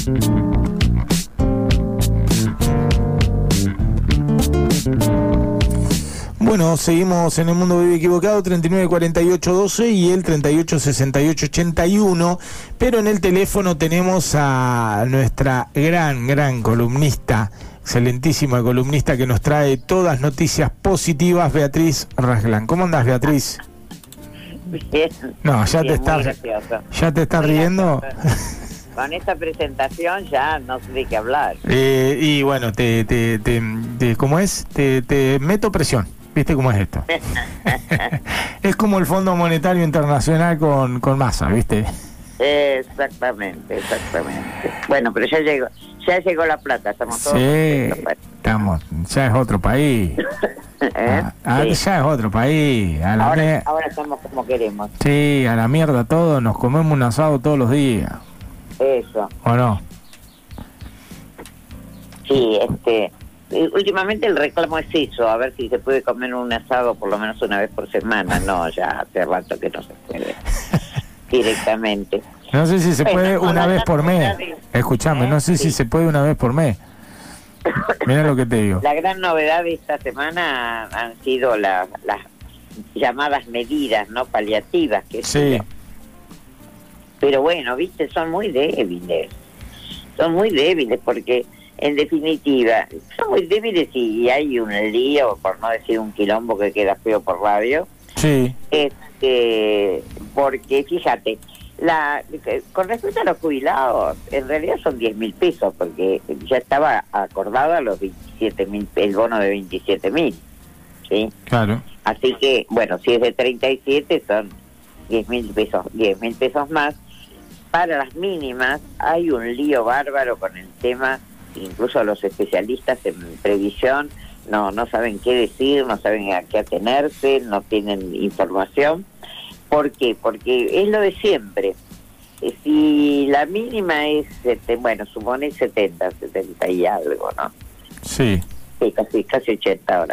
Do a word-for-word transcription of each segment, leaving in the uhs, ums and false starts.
Bueno, seguimos en El Mundo Vive Equivocado, treinta y nueve cuarenta y ocho doce y el treinta y ocho sesenta y ocho ochenta y uno, pero en el teléfono tenemos a nuestra gran, gran columnista, excelentísima columnista que nos trae todas noticias positivas, Beatriz Rasglán. ¿Cómo andás, Beatriz? Bien. No, ya Bien, te estás, ya te estás riendo. Con esta presentación ya no sé de qué hablar. Eh, y bueno, te, te, te, te, ¿cómo es? Te, te meto presión. ¿Viste cómo es esto? Es como el Fondo Monetario Internacional con, con Massa, ¿viste? Exactamente, exactamente. Bueno, pero ya llegó, ya llegó la plata, estamos todos. Sí, estamos, ya es otro país. ¿Eh? Ah, Sí. Ya es otro país. A la Ahora, me... ahora estamos como queremos. Sí, a la mierda todo, nos comemos un asado todos los días. Eso. ¿O no? Sí, este... últimamente el reclamo es eso, a ver si se puede comer un asado por lo menos una vez por semana. No, ya hace rato que no se puede directamente. No sé si se Bueno, puede con una la vez por mes. novedad Escuchame, ¿Eh? no sé Sí. si se puede una vez por mes. Mira lo que te digo. La gran novedad de esta semana han sido la- las llamadas medidas no paliativas que Sí, pero bueno, viste, son muy débiles, son muy débiles porque en definitiva son muy débiles y hay un lío, por no decir un quilombo que queda feo por radio, sí, este, porque fíjate, la con respecto a los jubilados, en realidad son diez mil pesos, porque ya estaba acordado a los veintisiete mil, el bono de veintisiete mil, ¿sí? claro. Así que, bueno, si es de treinta y siete son diez mil pesos, diez mil pesos más. Para las mínimas hay un lío bárbaro con el tema, incluso los especialistas en previsión no no saben qué decir, no saben a qué atenerse, no tienen información. ¿Por qué? Porque es lo de siempre. Eh, Si la mínima es, este, bueno, supone setenta, setenta y algo, ¿no? Sí, Sí, casi, casi ochenta ahora.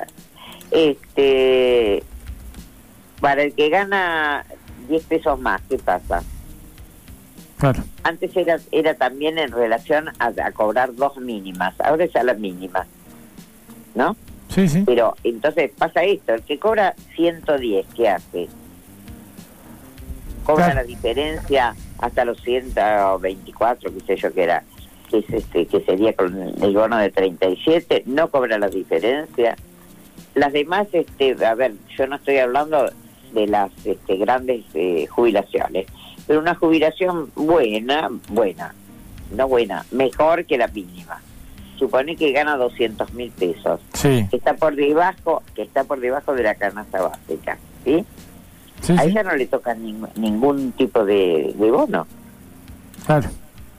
Este, para el que gana diez pesos más, ¿qué pasa? claro. Antes era era también en relación a, a cobrar dos mínimas, ahora es a la mínima, ¿no? Sí, sí. Pero entonces pasa esto, el que cobra ciento diez, ¿qué hace? Cobra Claro. la diferencia hasta los ciento veinticuatro, qué sé yo que era, que es este que sería con el bono de treinta y siete, no cobra la diferencia. Las demás, este, a ver, yo no estoy hablando de las este, grandes eh, jubilaciones, pero una jubilación buena, buena, no buena, mejor que la mínima. Supone que gana doscientos mil pesos, Sí, que está por debajo, que está por debajo de la canasta básica, ¿sí? sí, A sí, ella no le toca ning- ningún tipo de, de bono. claro.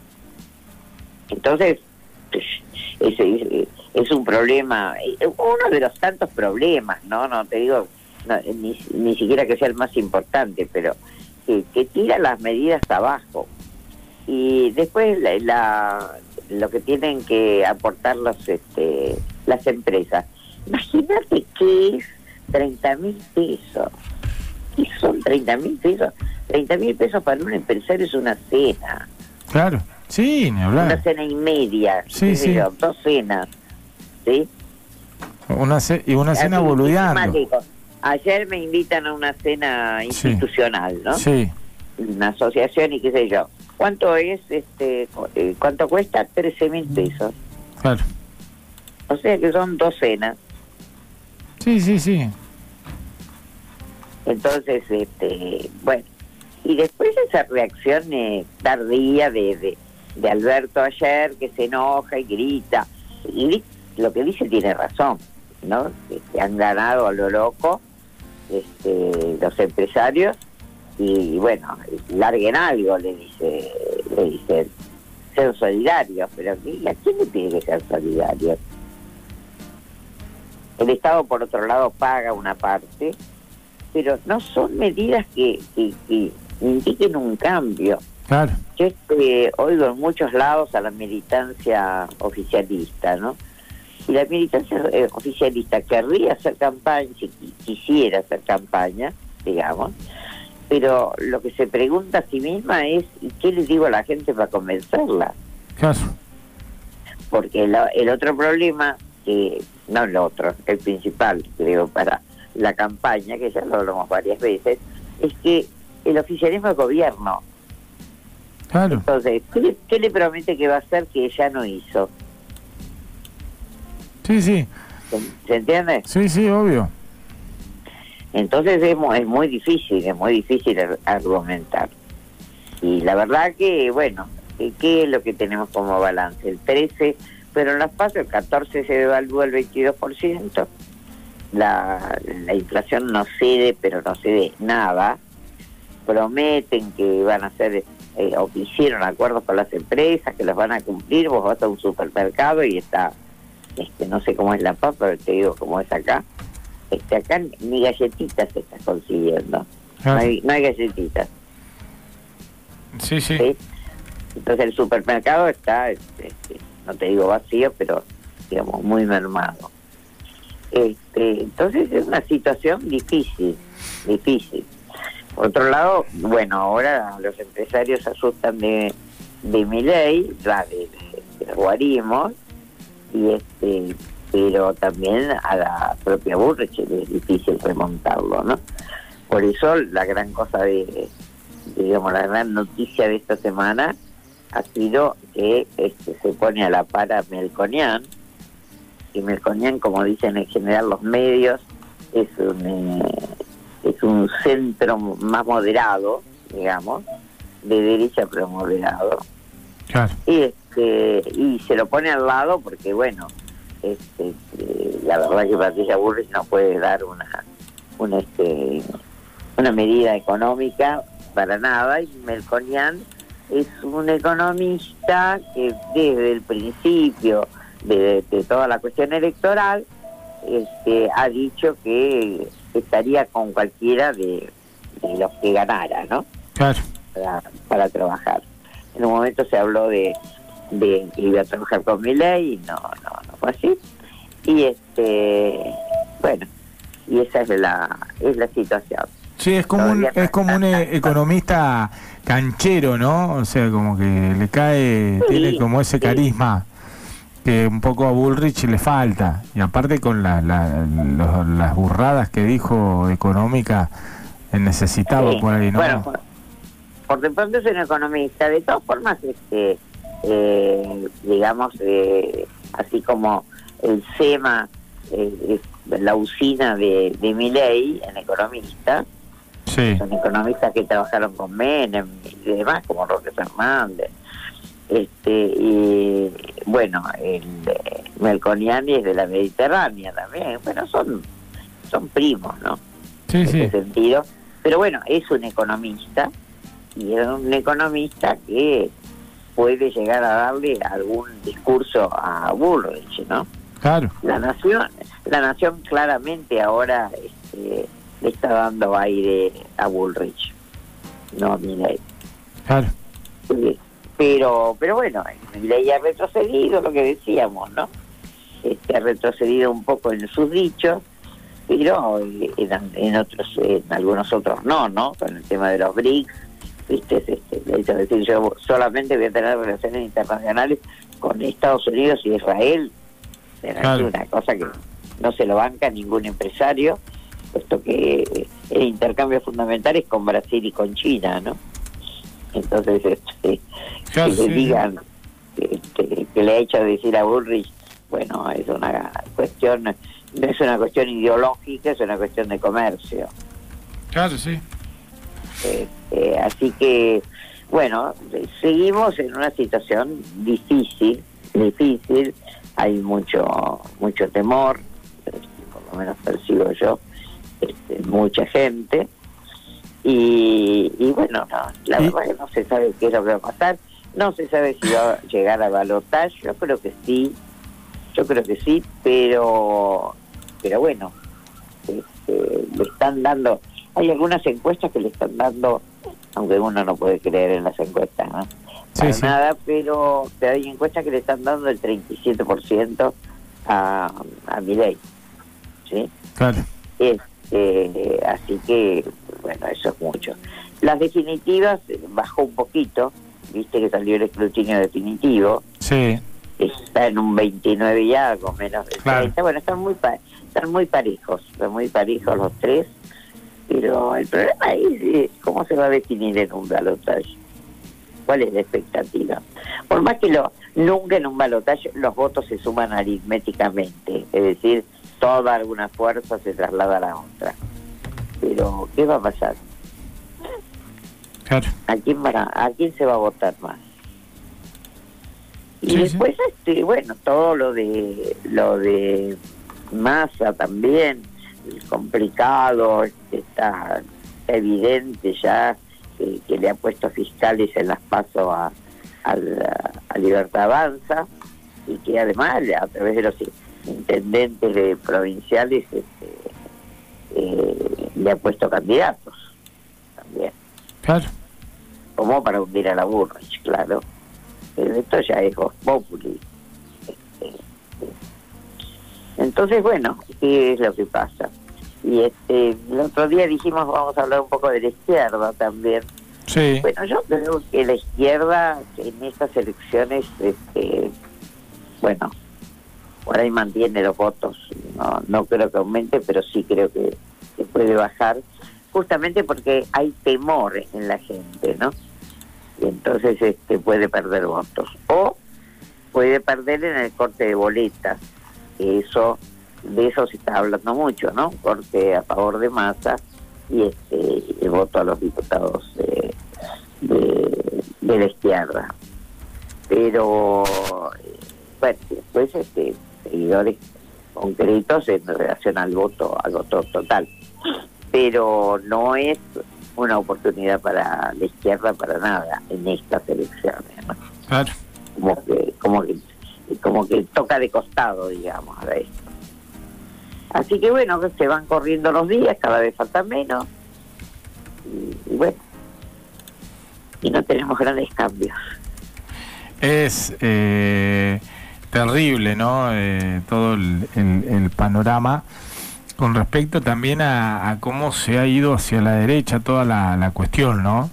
Entonces, es, es, es un problema, uno de los tantos problemas, ¿no? No te digo, no, ni, ni siquiera que sea el más importante, pero que, que tira las medidas abajo. Y después la, la, lo que tienen que aportar los, este, las empresas. Imagínate que es treinta mil pesos. ¿Qué son treinta mil pesos? treinta mil pesos para un empresario es una cena. Claro, sí, ni Una hablar. cena y media, Sí, qué sé sí. yo, dos cenas, ¿sí? Una ce- y una cena Así, boludeando. sistemático. Ayer me invitan a una cena Sí. institucional, ¿no? Sí, Una asociación y qué sé yo. ¿Cuánto es, este, cu- eh, cuánto cuesta? trece mil pesos. claro. O sea que son dos cenas. Sí, sí, sí. Entonces, este, bueno. Y después esa reacción eh, tardía de, de, de Alberto ayer, que se enoja y grita. Y di- lo que dice tiene razón, ¿no? Que han ganado a lo loco este, los empresarios y, y bueno, larguen algo, le dice, le dice, ser solidarios, pero ¿y a quién le pide que sean solidarios? El Estado, por otro lado, paga una parte, pero no son medidas que, que, que indiquen un cambio. Claro. Yo este, oigo en muchos lados a la militancia oficialista, ¿no? Y la militancia eh, oficialista querría hacer campaña, si qui- quisiera hacer campaña, digamos, pero lo que se pregunta a sí misma es, ¿y qué les digo a la gente para convencerla? Claro. Porque la, el otro problema, que no el otro, el principal, creo, para la campaña, que ya lo hablamos varias veces, es que el oficialismo es gobierno. Claro. Entonces, ¿qué le, qué le promete que va a hacer que ella no hizo? Sí, sí. ¿Se, ¿se entiende? Sí, sí, obvio. Entonces es muy, es muy difícil, es muy difícil ar- argumentar. Y la verdad que, bueno, ¿qué, qué es lo que tenemos como balance? El trece, pero en las PASO el catorce se devalúa el veintidós por ciento. La, la inflación no cede, pero no cede nada. Prometen que van a hacer, eh, o que hicieron acuerdos con las empresas, que los van a cumplir. Vos vas a un supermercado y está, este, no sé cómo es la papa, pero te digo cómo es acá. Este, acá ni galletitas se está consiguiendo. Ah. No hay, no hay galletitas. Sí, sí. ¿Sí? Entonces el supermercado está, este, no te digo vacío, pero digamos muy mermado. Este, entonces es una situación difícil, difícil. Por otro lado, bueno, ahora los empresarios se asustan de, de Milei, la de, de, de los guarismos, y este, pero también a la propia Bullrich es difícil remontarlo, ¿no? Por eso la gran cosa de, de digamos, la gran noticia de esta semana ha sido que este, se pone a la par a Melconian, y Melconian, como dicen en general los medios, es un eh, es un centro más moderado, digamos, de derecha pero moderado. Claro. Y este y se lo pone al lado porque, bueno, este eh, la verdad que Patricia Bullrich no puede dar una una este una medida económica para nada, y Melconian es un economista que desde el principio de, de toda la cuestión electoral este, ha dicho que estaría con cualquiera de, de los que ganara, ¿no? Claro. Para, para trabajar. En un momento se habló de, de que iba a trabajar con Milei y no, no, no fue así. Y este, bueno, y esa es la es la situación. Sí, es como un, es como un eh, economista canchero, ¿no? O sea, como que le cae, Sí, tiene como ese sí. carisma que un poco a Bullrich le falta. Y aparte con la, la, los- las burradas que dijo económica, eh, necesitaba Sí. por ahí, ¿no? Bueno, por, por de pronto es un economista. De todas formas, este, eh, digamos, eh, así como el SEMA, eh, es la usina de, de Milei en economista, Sí, son economistas que trabajaron con Menem y demás, como Roque Fernández. Este, y bueno, el eh, Melconian es de la Mediterránea también. Bueno, son son primos, ¿no? sí, En sí. ese sentido. Pero bueno, es un economista, y es un economista que puede llegar a darle algún discurso a Bullrich, ¿no? Claro, La nación, la nación claramente ahora este, le está dando aire a Bullrich, no a Milei. claro. Sí, Pero, pero bueno, Milei ha retrocedido, lo que decíamos, ¿no? Este, ha retrocedido un poco en sus dichos, pero eh, en, en otros, en algunos otros no, ¿no? Con el tema de los B R I C S, ¿viste? Este, le hizo decir, yo solamente voy a tener relaciones internacionales con Estados Unidos y Israel. Es Claro. una cosa que no se lo banca ningún empresario, puesto que el intercambio fundamental es con Brasil y con China, ¿no? Entonces, este, Claro, que le sí, digan este, que le ha hecho decir a Bullrich, bueno, es una cuestión, no es una cuestión ideológica, es una cuestión de comercio. Claro, sí. Este, así que, bueno, seguimos en una situación difícil, difícil, hay mucho mucho temor, por lo menos percibo yo, este, mucha gente, y, y bueno, no, la Y- verdad que no se sabe qué es lo que va a pasar, no se sabe si va a llegar a balotaje, yo creo que sí, yo creo que sí, pero pero bueno, este, le están dando, hay algunas encuestas que le están dando, aunque uno no puede creer en las encuestas, ¿no? Sí, Para sí. nada, pero, pero hay encuestas que le están dando el treinta y siete por ciento a, a Milei, ¿sí? Claro. Este, así que, bueno, eso es mucho. Las definitivas eh, bajó un poquito, viste que salió el escrutinio definitivo, Sí. Está en un veintinueve ya, con menos de Claro. treinta. Bueno, están muy pa están muy parejos, están muy parejos los tres, pero el problema es cómo se va a definir en un balotaje. ¿Cuál es la expectativa? Por más que lo nunca en un balotaje los votos se suman aritméticamente, es decir, toda alguna fuerza se traslada a la otra. Pero, ¿qué va a pasar? Claro. ¿A quién, va a, a quién se va a votar más? Y Sí, después, sí. este, bueno, todo lo de lo de Massa también, complicado, este, está evidente ya eh, que le ha puesto fiscales en las pasos a, a, la, a Libertad Avanza, y que además a través de los intendentes de provinciales este, eh, le ha puesto candidatos también. Claro. Como para hundir a la Bullrich, claro. Pero esto ya es Vox Populi. Este, entonces, bueno, ¿qué es lo que pasa? Y este el otro día dijimos, vamos a hablar un poco de la izquierda también. Sí. Bueno, yo creo que la izquierda en estas elecciones, este, bueno, por ahí mantiene los votos. No, no creo que aumente, pero sí creo que, que puede bajar, justamente porque hay temor en la gente, ¿no? Y entonces este puede perder votos. O puede perder en el corte de boletas, que eso, de eso se está hablando mucho, ¿no? Corte a favor de Massa y este el voto a los diputados de, de, de la izquierda. Pero, bueno, después este seguidores concretos en relación al voto, al voto total. Pero no es una oportunidad para la izquierda para nada en estas elecciones, ¿no? Claro. Como que, como que, como que toca de costado, digamos, a esto. Así que bueno, se van corriendo los días, cada vez faltan menos, y, y bueno, y no tenemos grandes cambios. Es eh, terrible, ¿no? Eh, todo el, el, el panorama. Con respecto también a, a cómo se ha ido hacia la derecha toda la, la cuestión, ¿no?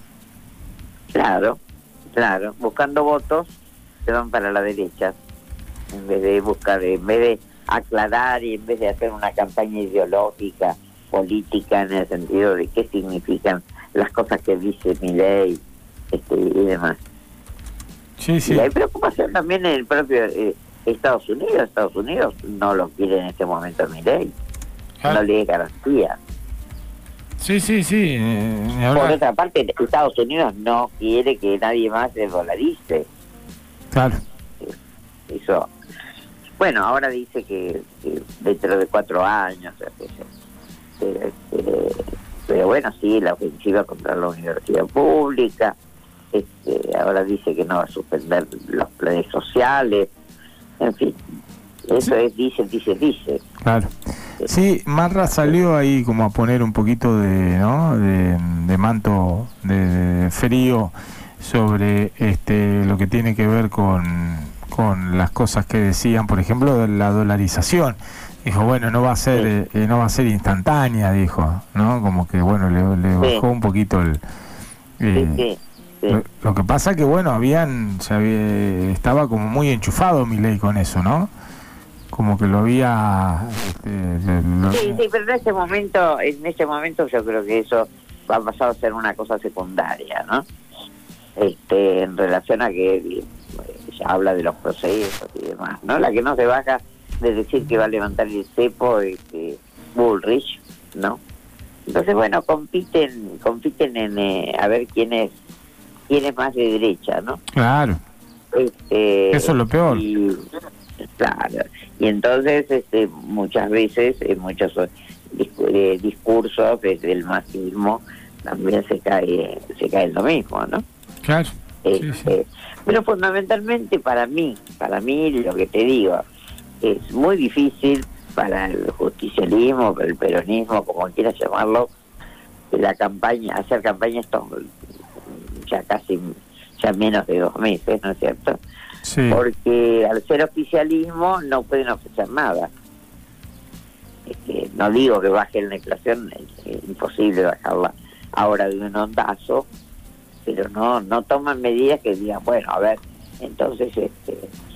Claro, claro, buscando votos se van para la derecha, en vez de buscar, en vez de aclarar y en vez de hacer una campaña ideológica, política, en el sentido de qué significan las cosas que dice Milei este, y demás. Sí, sí. Y hay preocupación también en el propio eh, Estados Unidos. Estados Unidos no lo quiere en este momento Milei. No le dé garantía. Sí, sí, sí. Eh, Por otra parte, Estados Unidos no quiere que nadie más se dolarice. Claro. Eso. Bueno, ahora dice que, que dentro de cuatro años. Pero, este, pero bueno, sí, la ofensiva contra la universidad pública. Este, ahora dice que no va a suspender los planes sociales. En fin. Eso es, dice, dice, dice. Claro. Sí, Marra salió ahí como a poner un poquito de, ¿no? de, de manto de, de frío sobre este lo que tiene que ver con, con las cosas que decían, por ejemplo, de la dolarización. Dijo, bueno, no va a ser sí. eh, no va a ser instantánea, dijo, ¿no? Como que, bueno, le, le bajó sí. un poquito el... Eh, sí, sí. Sí. Lo, lo que pasa que, bueno, habían se había, estaba como muy enchufado Milei con eso, ¿no? Como que lo había este, lo... sí sí pero en este momento en este momento yo creo que eso va a pasar a ser una cosa secundaria, ¿no? Este en relación a que ya habla de los procesos y demás, ¿no? La que no se baja de decir que va a levantar el cepo este Bullrich, ¿no? Entonces bueno, compiten compiten en eh, a ver quién es quién es más de derecha, ¿no? Claro. Este, eso es lo peor. Y, claro, y entonces este muchas veces en muchos eh, discursos desde el masismo también se cae se cae lo mismo, ¿no? Claro. Este, sí, sí. Pero fundamentalmente para mí, para mí lo que te digo, es muy difícil para el justicialismo, para el peronismo, como quieras llamarlo, la campaña, hacer campaña estos ya casi ya menos de dos meses, ¿no es cierto? Sí. Porque al ser oficialismo no pueden ofrecer nada. Este, no digo que bajen la inflación, es, es imposible bajarla ahora de un ondazo, pero no no toman medidas que digan, bueno, a ver, entonces este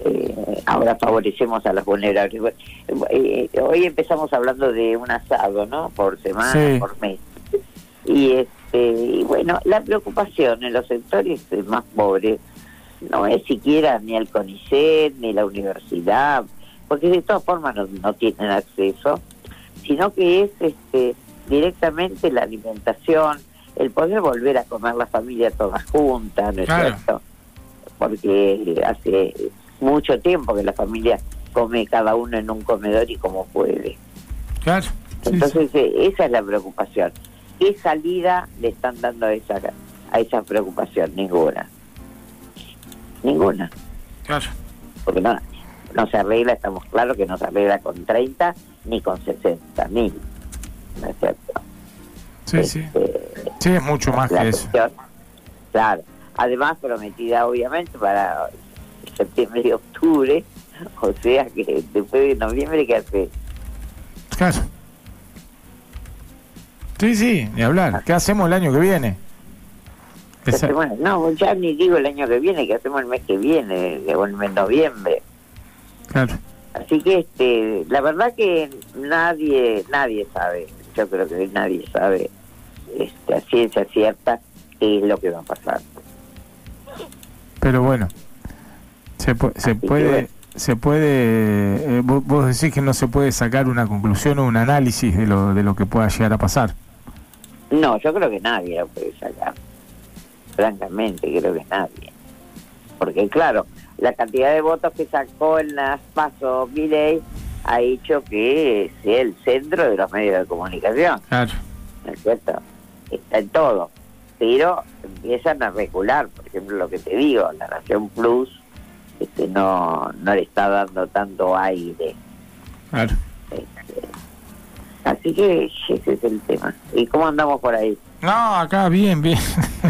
eh, ahora favorecemos a los vulnerables. Eh, hoy empezamos hablando de un asado, ¿no? Por semana, sí. por mes. Y este y bueno, la preocupación en los sectores más pobres no es siquiera ni el CONICET, ni la universidad, porque de todas formas no, no tienen acceso, sino que es este directamente la alimentación, el poder volver a comer la familia todas juntas, ¿no es claro. cierto? Porque hace mucho tiempo que la familia come cada uno en un comedor y como puede. Claro. Sí, Entonces sí. Eh, esa es la preocupación. ¿Qué salida le están dando a esa, a esa preocupación? Ninguna. Ninguna. Claro. Porque no, no se arregla, estamos claros que no se arregla con treinta ni con sesenta mil. ¿No es cierto? Sí, este, sí. Sí, es mucho más que eso. Claro. Además, prometida obviamente para septiembre y octubre, o sea que después de noviembre, ¿qué hace? Claro. Sí, sí, ni hablar. ¿Qué hacemos el año que viene? Esa... Bueno, no, ya ni digo el año que viene, ¿qué hacemos el mes que viene, o el mes de noviembre? Claro. Así que este, la verdad que nadie, nadie sabe, yo creo que nadie sabe este, a ciencia cierta qué es lo que va a pasar. Pero bueno, se, pu se puede, bueno. se puede, eh, vos, vos decís que no se puede sacar una conclusión o un análisis de lo de lo que pueda llegar a pasar. No, yo creo que nadie lo puede sacar. Francamente, creo que nadie. Porque claro, la cantidad de votos que sacó en las PASO Milei ha hecho que sea el centro de los medios de comunicación. Claro. ¿No es cierto? Está en todo. Pero empiezan a recular, por ejemplo, lo que te digo, la Nación Plus este, no, no le está dando tanto aire. Claro. Este, así que ese es el tema. ¿Y cómo andamos por ahí? No, acá bien, bien.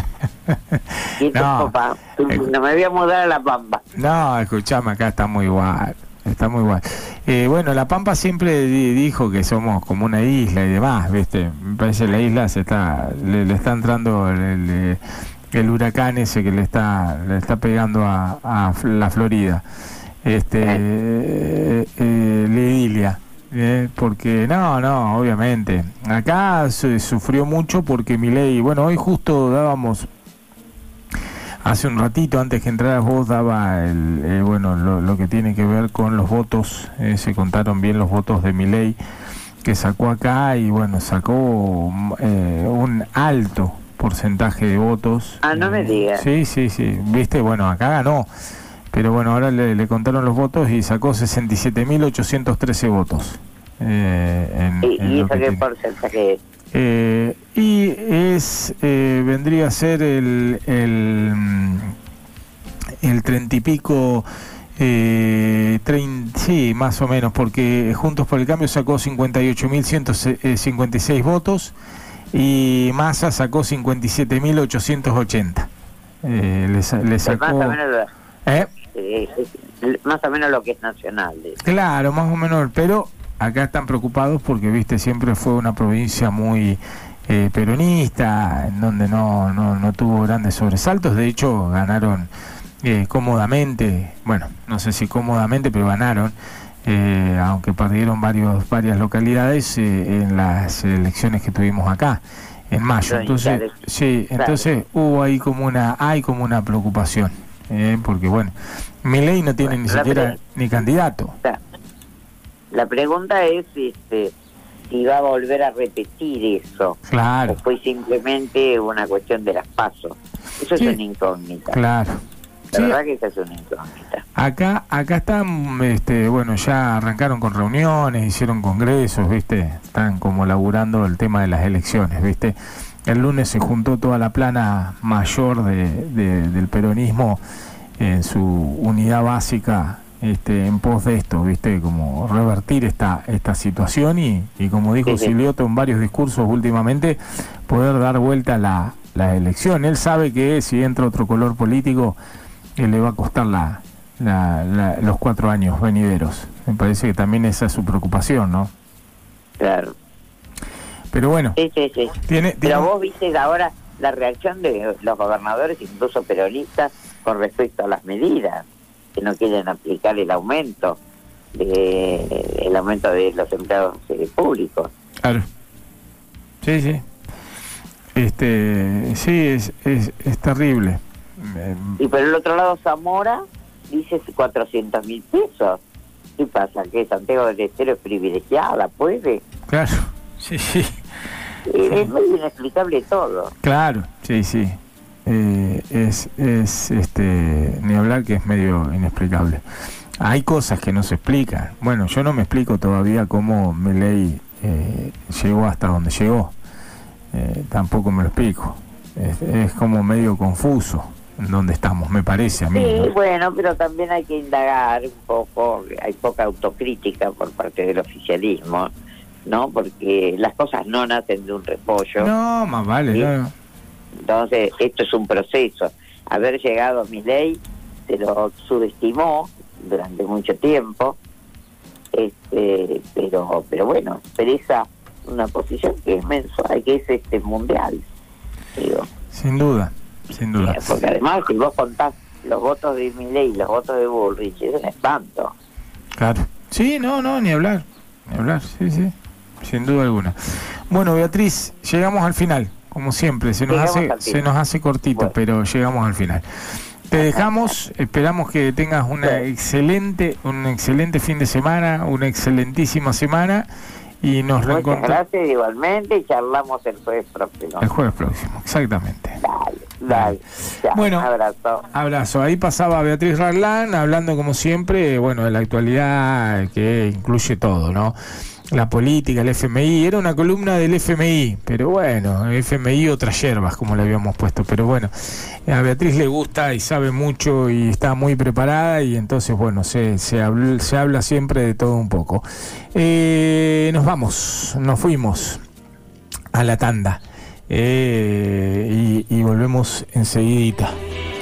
¿Y no, papá? No me voy a mudar a La Pampa. No, escuchame, acá está muy igual. Está muy igual. Eh, bueno, La Pampa siempre di dijo que somos como una isla y demás, ¿viste? Me parece que la isla se está le, le está entrando el, el, el huracán ese que le está le está pegando a, a la Florida. Este eh, eh, Ledilia. Eh, porque no, no, obviamente. Acá se sufrió mucho porque Milei, bueno, hoy justo dábamos hace un ratito, antes que entraras vos, daba el, eh, bueno, lo, lo que tiene que ver con los votos, eh, se contaron bien los votos de Milei que sacó acá y bueno, sacó eh, un alto porcentaje de votos. Ah, no me digas. Sí, sí, sí, viste, bueno, acá ganó, pero bueno, ahora le, le contaron los votos y sacó sesenta y siete mil ochocientos trece votos. Eh, en, ¿Y, en y eso qué porcentaje es? Eh, y es eh, vendría a ser el el, el treinta y pico eh, treinta, sí, más o menos, porque Juntos por el Cambio sacó cincuenta y ocho mil ciento cincuenta y seis votos y Massa sacó cincuenta y siete mil ochocientos ochenta. Eh, le, le sacó más o menos lo, ¿eh? eh, más o menos lo que es nacional. Claro, más o menos, pero acá están preocupados porque, viste, siempre fue una provincia muy eh, peronista, en donde no, no, no tuvo grandes sobresaltos. De hecho, ganaron eh, cómodamente, bueno, no sé si cómodamente, pero ganaron, eh, aunque perdieron varios varias localidades eh, en las elecciones que tuvimos acá en mayo. Entonces, sí, entonces hubo ahí como una, hay como una preocupación, eh, porque bueno, Milei no tiene ni siquiera ni candidato. La pregunta es este, si va a volver a repetir eso. Claro. O fue simplemente una cuestión de las PASO. Eso sí. Es una incógnita. Claro. La sí. verdad que esa es una incógnita. Acá, acá están, este, bueno, ya arrancaron con reuniones, hicieron congresos, ¿viste? Están como laburando el tema de las elecciones, ¿viste? El lunes se juntó toda la plana mayor de, de, del peronismo en su unidad básica, Este, en pos de esto, viste, como revertir esta esta situación y, y como dijo sí, sí. Silioto en varios discursos últimamente, poder dar vuelta a la, la elección. Él sabe que si entra otro color político eh, le va a costar la, la, la, los cuatro años venideros. Me parece que también esa es su preocupación, ¿no? Claro. Pero bueno. Sí, sí, sí. Tiene, Pero tiene... vos viste ahora la reacción de los gobernadores, incluso peronistas, con respecto a las medidas. que no quieren aplicar el aumento de el aumento de los empleados eh, públicos. Claro. Sí, sí. Este, sí, es, es, es terrible. Y por el otro lado Zamora dice cuatrocientos mil pesos. ¿Qué pasa? ¿Que Santiago del Estero es privilegiada? ¿Puede? Claro, sí, sí. Eh, es muy inexplicable todo. Claro, sí, sí. Eh, es, es, este, ni hablar que es medio inexplicable. Hay cosas que no se explican. Bueno, yo no me explico todavía cómo Milei eh, llegó hasta donde llegó. Eh, tampoco me lo explico. Es, es como medio confuso en donde estamos, me parece a mí. Sí, ¿no? bueno, pero también hay que indagar un poco. Hay poca autocrítica por parte del oficialismo, ¿no? Porque las cosas no nacen de un repollo. No, más vale, ¿sí? no. Entonces, esto es un proceso. Haber llegado a Milei se lo subestimó durante mucho tiempo, este, pero pero bueno, expresa una posición que es mensual, que es este mundial, digo. Sin duda, sin duda. Porque además, si vos contás los votos de Milei y los votos de Bullrich, es un espanto. Claro. Sí, no, no, ni hablar. Ni hablar, sí, sí. Sin duda alguna. Bueno, Beatriz, llegamos al final, como siempre. Se nos Llegamos hace al final. se nos hace cortito, bueno, pero llegamos al final. Te dejamos, esperamos que tengas una excelente, un excelente fin de semana, una excelentísima semana y nos Muchas reencontramos. gracias igualmente y charlamos el jueves próximo. El jueves próximo, exactamente. Dale, dale. Ya, Bueno, abrazo. Abrazo. Ahí pasaba Beatriz Rarlán hablando como siempre, bueno, de la actualidad que incluye todo, ¿no? La política, el F M I, era una columna del F M I, pero bueno, el F M I otras yerbas, como le habíamos puesto, pero bueno, a Beatriz le gusta y sabe mucho y está muy preparada y entonces, bueno, se, se, habla, se habla siempre de todo un poco. Eh, nos vamos, nos fuimos a la tanda eh, y, y volvemos enseguidita.